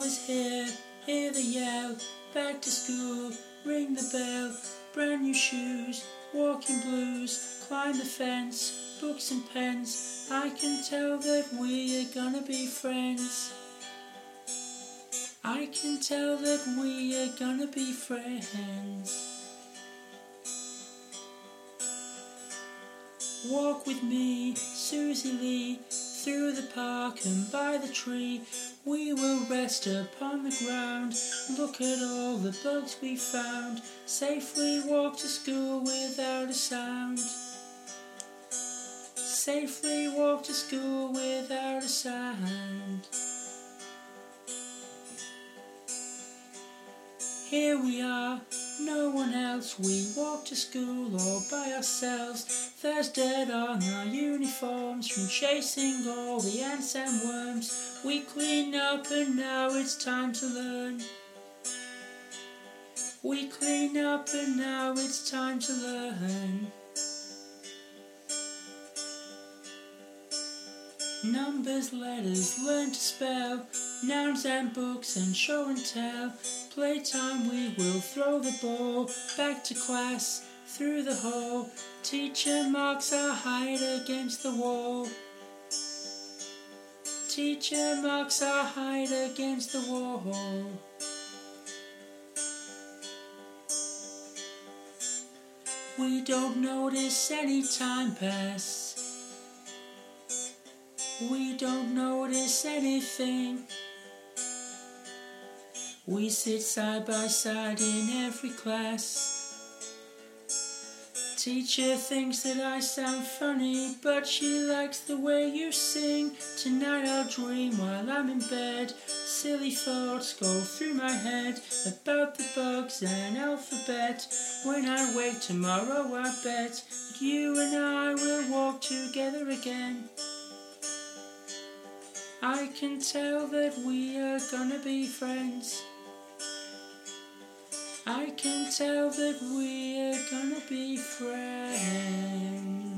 is here, hear the yell, back to school, ring the bell, brand new shoes, walking blues, climb the fence, books and pens, I can tell that we are gonna be friends. I can tell that we are gonna be friends. Walk with me, Susie Lee, through the park and by the tree. We will rest upon the ground, look at all the bugs we found, safely walk to school without a sound. Safely walk to school without a sound. Here we are, no one else, we walk to school all by ourselves. There's dirt on our uniforms from chasing all the ants and worms. We clean up and now it's time to learn. We clean up and now it's time to learn. Numbers, letters, learn to spell, nouns and books and show and tell. Playtime we will throw the ball, back to class, through the hall. Teacher marks our height against the wall. Teacher marks our height against the wall. We don't notice any time pass. We don't notice anything. We sit side by side in every class. Teacher thinks that I sound funny, but she likes the way you sing. Tonight I'll dream while I'm in bed. Silly thoughts go through my head about the bugs and alphabet. When I wake tomorrow I bet that you and I will walk together again. I can tell that we are gonna be friends. I can tell that we are gonna be friends.